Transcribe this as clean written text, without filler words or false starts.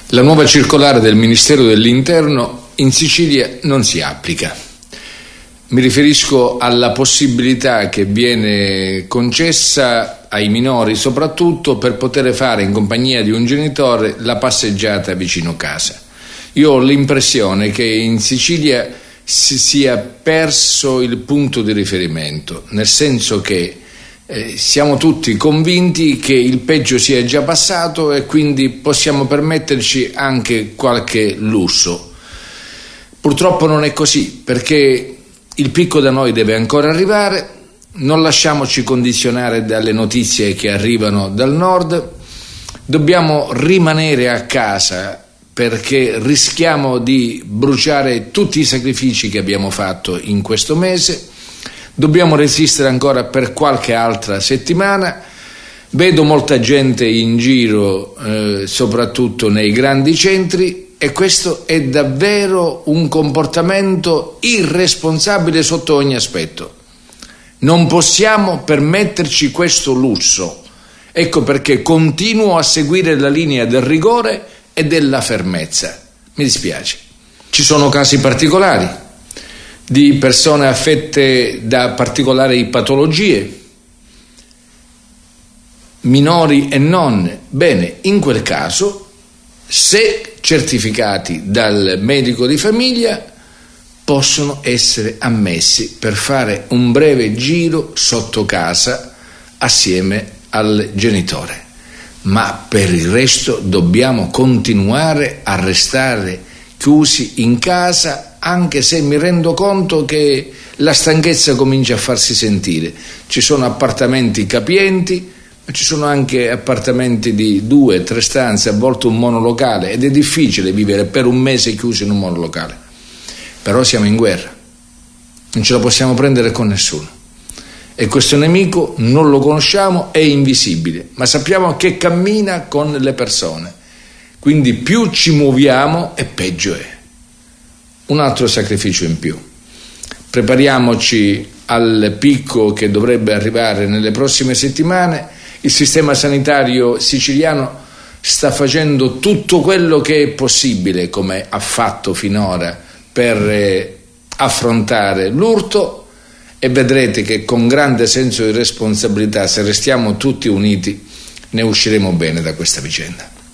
La nuova circolare del Ministero dell'Interno in Sicilia non si applica. Mi riferisco alla possibilità che viene concessa ai minori soprattutto per poter fare in compagnia di un genitore la passeggiata vicino casa. Io ho l'impressione che in Sicilia si sia perso il punto di riferimento, nel senso che siamo tutti convinti che il peggio sia già passato e quindi possiamo permetterci anche qualche lusso. Purtroppo non è così, perché il picco da noi deve ancora arrivare. Non lasciamoci condizionare dalle notizie che arrivano dal nord. Dobbiamo rimanere a casa perché rischiamo di bruciare tutti i sacrifici che abbiamo fatto in questo mese. Dobbiamo resistere ancora per qualche altra settimana. Vedo molta gente in giro, soprattutto nei grandi centri, e questo è davvero un comportamento irresponsabile sotto ogni aspetto. Non possiamo permetterci questo lusso. Ecco perché continuo a seguire la linea del rigore e della fermezza. Mi dispiace. Ci sono casi particolari di persone affette da particolari patologie, minori e non. Bene, in quel caso, se certificati dal medico di famiglia, possono essere ammessi per fare un breve giro sotto casa assieme al genitore. Ma per il resto dobbiamo continuare a restare chiusi in casa, anche se mi rendo conto che la stanchezza comincia a farsi sentire. Ci sono appartamenti capienti, ma ci sono anche appartamenti di 2-3 stanze, a volte un monolocale, ed è difficile vivere per un mese chiusi in un monolocale. Però siamo in guerra, non ce la possiamo prendere con nessuno. E questo nemico non lo conosciamo, è invisibile, ma sappiamo che cammina con le persone. Quindi più ci muoviamo e peggio è. Un altro sacrificio in più. Prepariamoci al picco che dovrebbe arrivare nelle prossime settimane. Il sistema sanitario siciliano sta facendo tutto quello che è possibile, come ha fatto finora, per affrontare l'urto, e vedrete che con grande senso di responsabilità, se restiamo tutti uniti, ne usciremo bene da questa vicenda.